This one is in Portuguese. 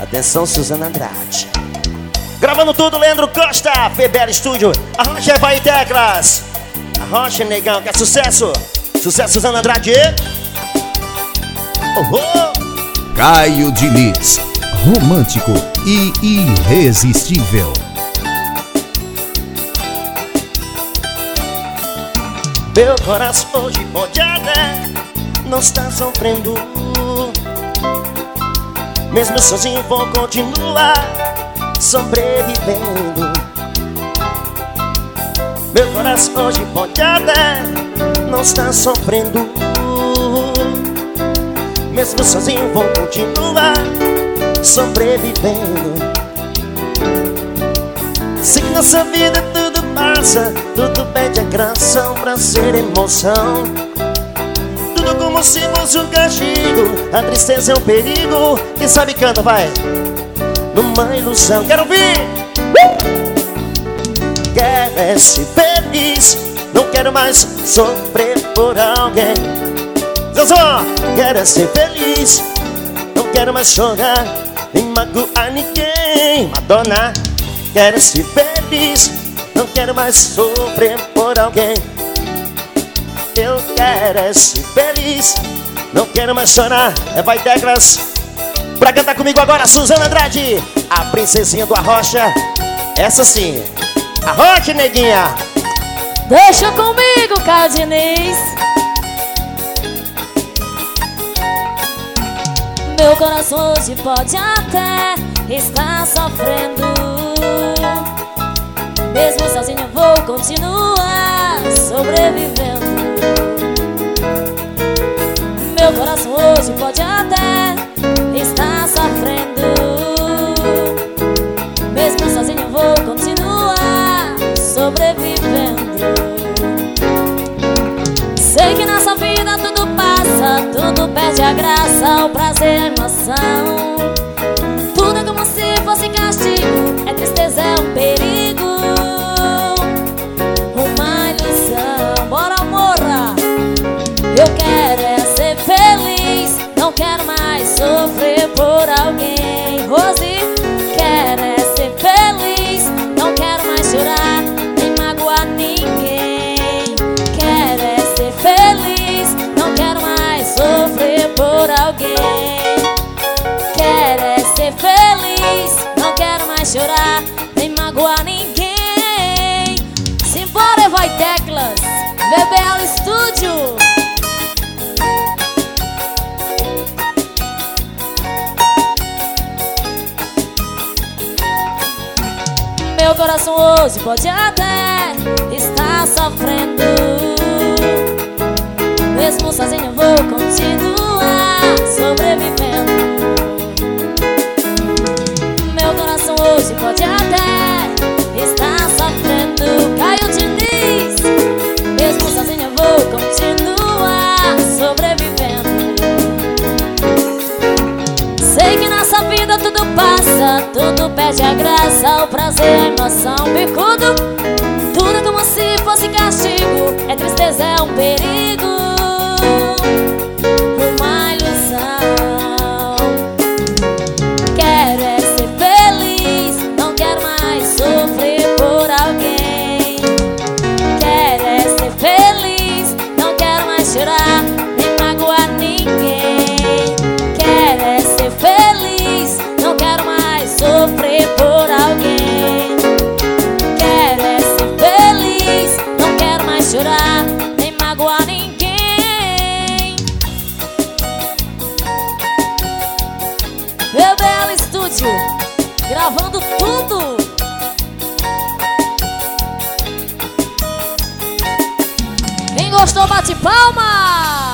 Atenção, Suzana Andrade. Gravando tudo, Leandro Costa, FBL Studio. Arrocha vai teclas. Arrocha, negão, que é sucesso. Sucesso, Suzana Andrade. Caio Diniz, romântico e irresistível. Meu coração hoje pode até não estar sofrendo. Mesmo sozinho vou continuar sobrevivendo. Meu coração hoje pode até não estar sofrendo. Mesmo sozinho vou continuar sobrevivendo. Se nessa vida tudo passa, tudo pede a graça pra ser emoção. Tudo como se fosse um castigo, a tristeza é um perigo. Quem sabe canta, vai. Numa ilusão, quero ouvir. Quero é ser feliz, não quero mais sofrer por alguém. Zazó, quero é ser feliz, não quero mais chorar nem magoar ninguém. Madonna, quero é ser feliz, não quero mais sofrer por alguém. Eu quero é ser feliz, não quero mais chorar. Vai teclas. Pra cantar comigo agora, Suzana Andrade, a princesinha do Arrocha. Essa sim. Arrocha, neguinha. Deixa comigo, Caio Diniz. Meu coração hoje pode até estar sofrendo. Mesmo sozinho eu vou continuar sobrevivendo. Meu coração hoje pode até estar sofrendo. Mesmo sozinho eu vou continuar sobrevivendo. Sei que nessa vida tudo passa, tudo perde a graça, o prazer, a emoção. Tudo é como se fosse castigo, é tristeza, é um perigo, uma ilusão. Bora, morra! Eu quero é ser feliz, não quero mais sofrer por alguém. Rose, quero é ser feliz, não quero mais chorar nem magoar ninguém. Quero é ser feliz, não quero mais sofrer por alguém. Quero é ser feliz, não quero mais chorar nem magoar ninguém. Simbora, vai teclas, FBL Studio. Meu coração hoje pode até estar sofrendo. Mesmo sozinho eu vou continuar sobrevivendo. Meu coração hoje pode até estar sofrendo. Caio Diniz. Mesmo sozinho eu vou continuar sobrevivendo. Sei que nessa vida tudo passa, tudo perde a graça, o prazer, a emoção. Bicudo, tudo é como se fosse castigo, é tristeza, é um perigo, uma ilusão. Quero é ser feliz, não quero mais sofrer por alguém. Quero é ser feliz, não quero mais chorar nem magoar ninguém. Quero é ser feliz, não quero mais sofrer por alguém. Quero é ser feliz, não quero mais chorar nem magoar ninguém. FBL Studio, gravando tudo. Quem gostou bate palma.